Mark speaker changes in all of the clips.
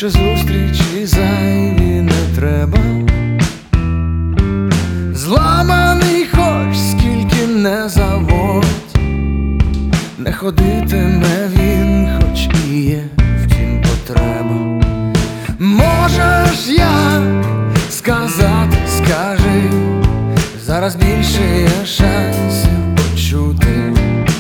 Speaker 1: більше зустрічі зайві не треба. Зламаний хоч скільки не заводь, не ходитиме він, хоч і є втім потреба. Можеш як сказати, скажи, зараз більше є шансів почути.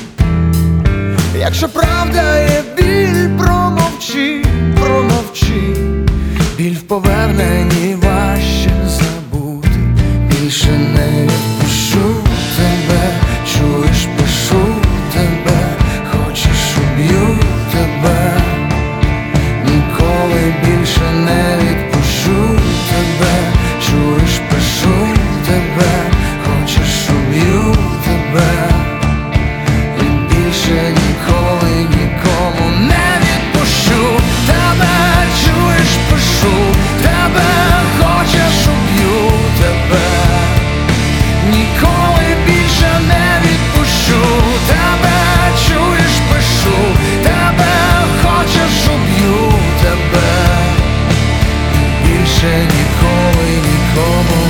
Speaker 1: Якщо правда є біль, промовчи, промовчи. Біль в поверненні важче забути. Більше не відпущу тебе, чуєш, пишу тебе, хочеш, уб'ю тебе. Ніколи більше не відпущу тебе, чуєш, пишу тебе, хочеш, уб'ю тебе. І більше ніколи нікому не відпущу тебе, чуєш, пишу тебе, хочеш, уб'ю тебе. Ніколи більше не відпущу тебе, чуєш, пишу тебе, хочеш, уб'ю тебе. Більше ніколи нікому.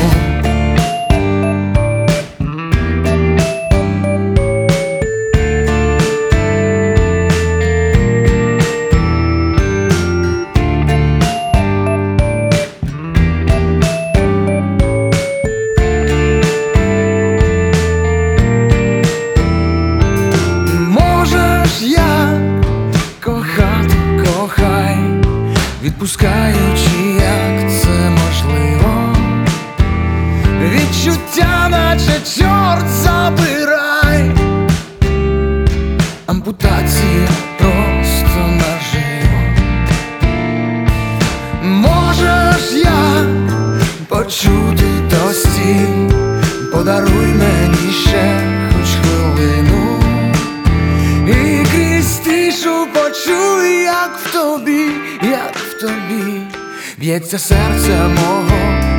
Speaker 1: Кохай, відпускаючи, як це можливо. Відчуття, наче чорт забирай. Ампутація просто наживо. Можеш як почути, то стій, подаруй мені ще хоч хвилину. І крізь тишу почуй, як в тобі б'ється серце мого.